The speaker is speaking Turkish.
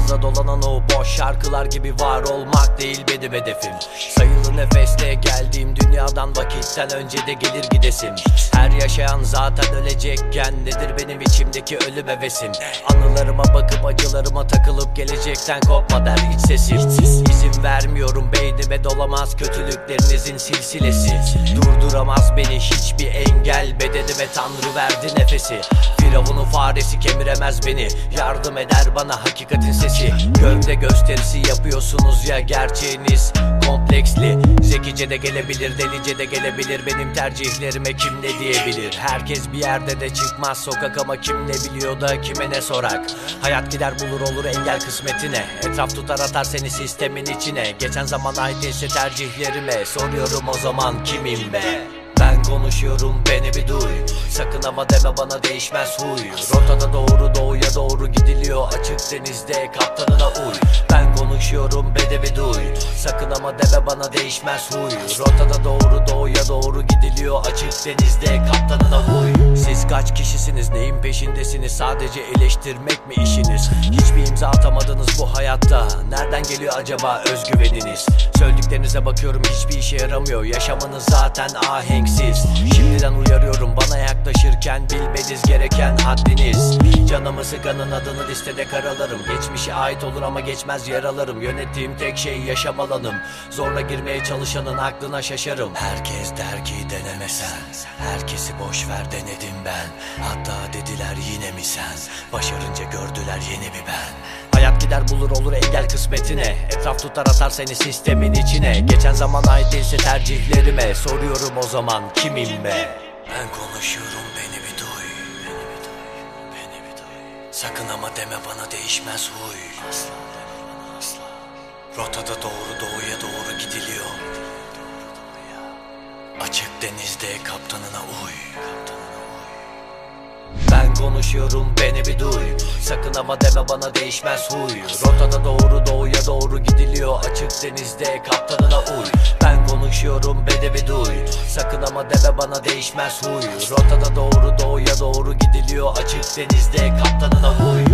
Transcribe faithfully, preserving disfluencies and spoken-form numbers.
Kafamda dolanan o boş şarkılar gibi var olmak değil benim hedefim. Sayılı nefesle geldiğim dünyadan vakitten önce de gelir gidesim. Her yaşayan zaten ölecekken nedir benim içimdeki ölüm hevesim? Anılarıma bakıp acılarıma takılıp gelecekten kopma der iç sesim. İzin vermiyorum beynime dolamaz kötülüklerinizin silsilesi. Durduramaz beni hiçbir engel, bedenime Tanrı verdi nefesi. Firavun'un faresi kemiremez beni, yardım eder bana hakikatin sesi. Gövde gösterisi yapıyorsunuz ya, gerçeğiniz kompleksli. Zekice de gelebilir, delice de gelebilir, benim tercihlerime kim ne diyebilir? Herkes bir yerde de çıkmaz sokak ama kim ne biliyor da kime ne sorak? Hayat gider bulur olur engel kısmetine, etraf tutar atar seni sistemin içine. Geçen zaman ait değilse tercihlerime, soruyorum o zaman kimim be? Ben konuşuyorum beni bir duy, sakın ama deme bana değişmez huy. Rotada doğru doğuya doğru gidiliyor, açık denizde kaptanına uy. Ben konuşuyorum beni bir duy, sakın ama deme bana değişmez huy. Rotada doğru doğuya doğru gidiliyor, açık denizde kaptanına uy. Siz kaç kişisiniz, neyin peşindesiniz, sadece eleştirmek mi işiniz? Hiçbir imza atamadınız bu hayatta, nereden geliyor acaba özgüveniniz? Söylediklerinize bakıyorum hiçbir işe yaramıyor, yaşamanız zaten ahenksiz. Şimdiden uyarıyorum, bana yaklaşırken bilmeniz gereken haddiniz. Canımı sıkanın adını listede karalarım, geçmişe ait olur ama geçmez yaralarım. Yönettiğim tek şey yaşam alanım, zorla girmeye çalışanın aklına şaşarım. Herkes der ki denemesen, herkesi boş ver denedim ben. Hatta dediler yine mi sen, başarınca gördüler yeni bir ben. Hayat gider bulur olur engel kısmetine, etraf tutar atar seni sistemin içine. Geçen zaman ait değilse tercihlerime, soruyorum o zaman kimim be? Ben konuşuyorum beni bir duy, beni bir duy, beni bir duy. Sakın ama deme bana değişmez huy. Asla deme bana asla. Rotada doğru doğuya doğru gidiliyor, açık denizde kaptanına uy. Ben konuşuyorum beni bir duy, sakın ama deme bana değişmez huy. Rotada doğru doğuya doğru gidiliyor, açık denizde kaptanına uy. Ben konuşuyorum beni bir duy, sakın ama deme bana değişmez huy. Rotada doğru doğuya doğru gidiliyor, açık denizde kaptanına uy.